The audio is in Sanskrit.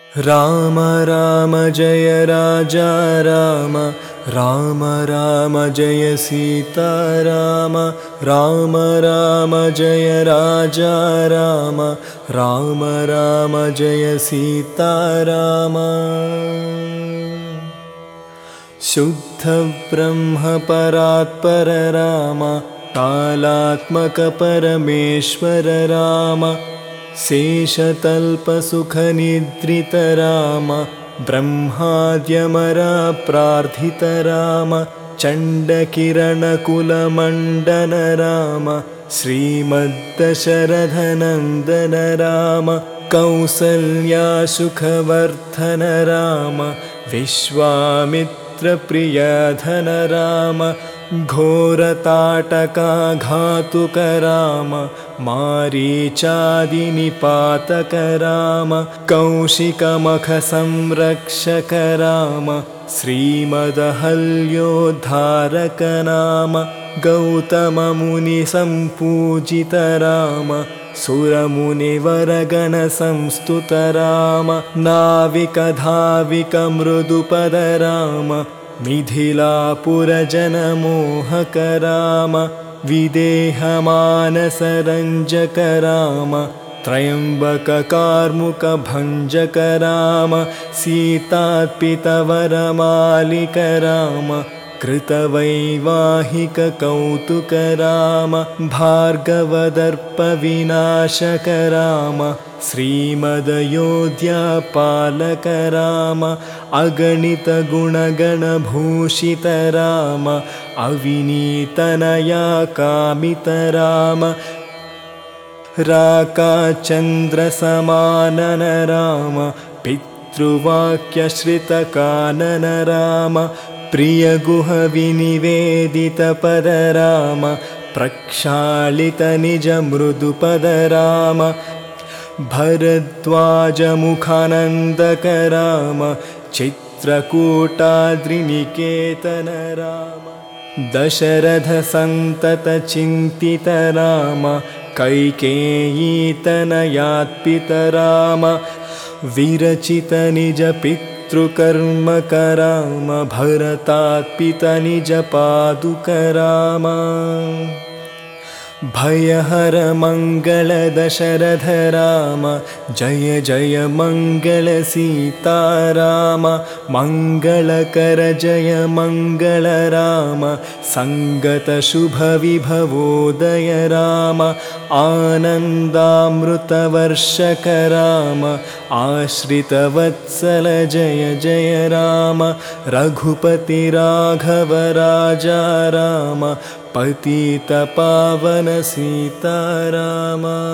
राम राम जय राजा राम, राम राम जय सीता राम, राम राम जय राजा राम, राम राम जय सीता राम। शुद्ध ब्रह्म परात्पर राम, कालात्मक परमेश्वर राम, शेषतल्पसुखनिद्रित राम, ब्रह्माद्यमरा प्रार्थित राम, चण्डकिरणकुलमण्डन राम, श्रीमद्दशरथनन्दन राम, कौसल्यासुखवर्धन राम, विश्वामित्रप्रियधन राम, घोरताटकाघातुक राम, मारीचादिनिपातक राम, कौशिकमखसंरक्षक राम, श्रीमदहल्योद्धारक नाम, गौतममुनिसम्पूजित राम, सुरमुनिवरगणसंस्तुत राम, नाविकधाविक मृदुपद राम, मिथिलापुरजनमोहक राम, विदेहमानसरञ्जक राम, त्र्यम्बककार्मुकभञ्जक राम, सीतात्पितवरमालिक राम, कृतवैवाहिक कौतुक राम, भार्गवदर्पविनाशक राम, श्रीमदयोध्यापालक राम, अगणित गुणगणभूषित राम, अविनीतनया कामित राम, राकाचन्द्रसमानन राम, पितृवाक्यश्रितकानन राम, प्रियगुहविनिवेदितपद राम, प्रक्षालितनिजमृदुपद राम, भरद्वाजमुखानन्दक राम, चित्रकूटाद्रिनिकेतन राम, दशरथसन्ततचिन्तित राम, कैकेयीतनयात्पित राम, विरचितनिजपितृकर्मक राम, भरतात्पित निजपादुक राम, भयहर मंगल दशरथ राम, जय जय मंगल सीता राम, मंगलकर जय मंगल राम, संगत शुभ विभवोदय राम, आनन्दामृतवर्षक राम, आश्रितवत्सल जय जय राम, रघुपति राघव राजा राम, पतित पावन सीता राम।